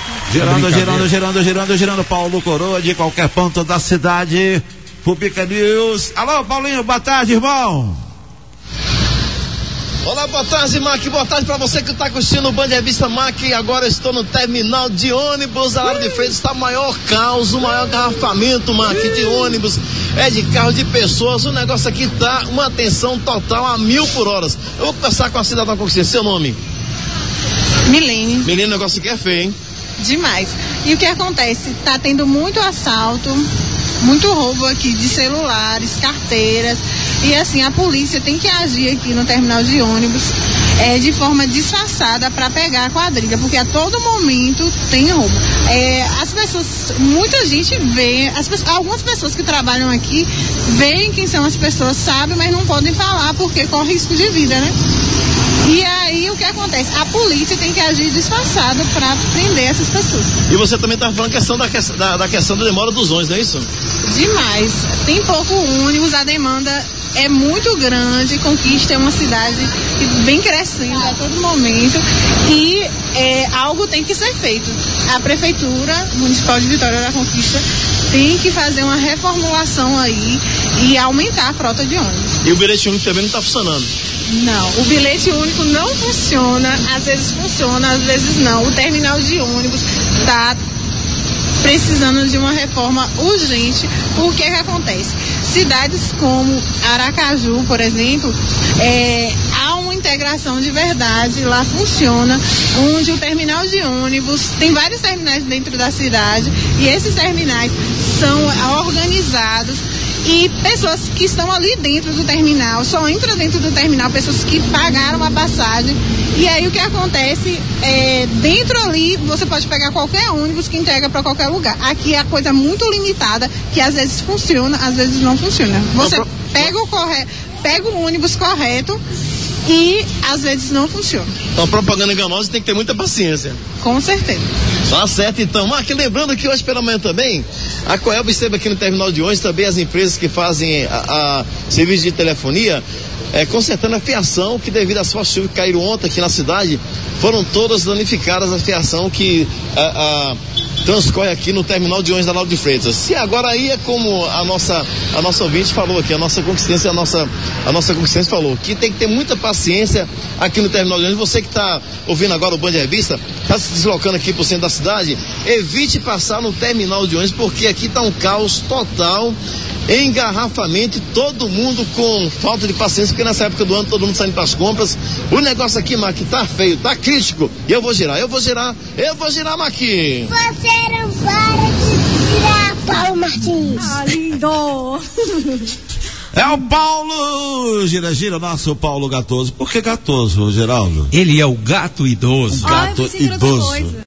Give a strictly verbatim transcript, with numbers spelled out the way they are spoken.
Girando, girando, girando, girando, girando, Paulo Coroa de qualquer ponto da cidade. Publica News. Alô, Paulinho, boa tarde, irmão. Olá, boa tarde, Mac. Boa tarde pra você que tá curtindo o Band Revista Mac. Agora estou no terminal de ônibus. A Lauro de Freitas está o maior caos, o maior garrafamento, Mac, de ônibus. É de carro, de pessoas. O negócio aqui tá uma tensão total a mil por horas. Eu vou conversar com a cidadã consciente. Seu nome? Milene. Milene, o negócio aqui é feio, hein? Demais. E o que acontece? Tá tendo muito assalto, muito roubo aqui de celulares, carteiras. E assim, a polícia tem que agir aqui no terminal de ônibus é, de forma disfarçada para pegar a quadrilha, porque a todo momento tem roubo. É, as pessoas, muita gente vê, as pessoas, algumas pessoas que trabalham aqui veem quem são as pessoas, sabem, mas não podem falar porque corre risco de vida, né? E aí o que acontece? A polícia tem que agir disfarçada para prender essas pessoas. E você também está falando questão da, da, da questão da demora dos ônibus, não é isso? Demais. Tem pouco ônibus, a demanda é muito grande. Conquista é uma cidade que vem crescendo a todo momento e é, algo tem que ser feito. A Prefeitura Municipal de Vitória da Conquista tem que fazer uma reformulação aí e aumentar a frota de ônibus. E o bilhete único também não está funcionando? Não, o bilhete único não funciona, às vezes funciona, às vezes não. O terminal de ônibus está precisando de uma reforma urgente. Por que que acontece? Cidades como Aracaju, por exemplo, é, há uma integração de verdade, lá funciona, onde o terminal de ônibus, tem vários terminais dentro da cidade, e esses terminais são organizados, e pessoas que estão ali dentro do terminal, só entram dentro do terminal pessoas que pagaram a passagem. E aí o que acontece é, dentro ali você pode pegar qualquer ônibus que entrega para qualquer lugar. Aqui é a coisa muito limitada, que às vezes funciona, às vezes não funciona. Você pega o, corre... pega o ônibus correto e às vezes não funciona. Uma propaganda enganosa tem que ter muita paciência. Com certeza. Tá certo, então. Mark, lembrando que hoje pela manhã também, a Coelba esteve aqui no terminal de ônibus, também as empresas que fazem a, a serviço de telefonia, é, consertando a fiação que devido às fortes chuvas que caíram ontem aqui na cidade, foram todas danificadas a fiação que a, a, transcorre aqui no terminal de ônibus da Lauro de Freitas. Se agora aí é como a nossa, a nossa ouvinte falou aqui, a nossa conquistência, a nossa, a nossa conquistência falou, que tem que ter muita paciência aqui no terminal de ônibus. Você que está ouvindo agora o Band Revista, está se deslocando aqui para o centro da cidade, evite passar no terminal de ônibus, porque aqui está um caos total, engarrafamento, todo mundo com falta de paciência, porque nessa época do ano todo mundo saindo para as compras. O negócio aqui, Maqui, tá feio, tá crítico. E eu vou girar, eu vou girar, eu vou girar, Maqui. Você não para de girar, Paulo Martins. Ah, lindo. É o Paulo, gira, gira, nosso Paulo Gatoso. Por que Gatoso, Geraldo? Ele é o gato idoso. O gato Ai, idoso.